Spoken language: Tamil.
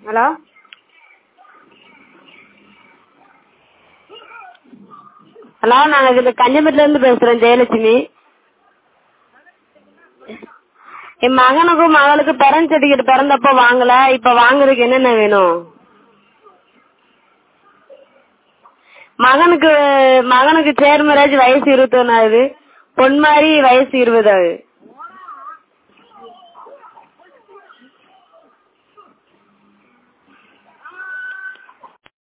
ஹலோ ஹலோ, நாங்க இது கன்னியாகுமரியில இருந்து பேசுறோம், ஜெயலட்சுமி. என் மகனுக்கும் மகளுக்கு பேரண்ட் சர்டிபிகேட் பிறந்தப்போ வாங்கல, இப்ப வாங்குறதுக்கு என்னென்ன வேணும்? மகனுக்கு சேர் மேரேஜ் வயசு 21 ஆகுது, பொன் மாதிரி வயசு 20 ஆகுது.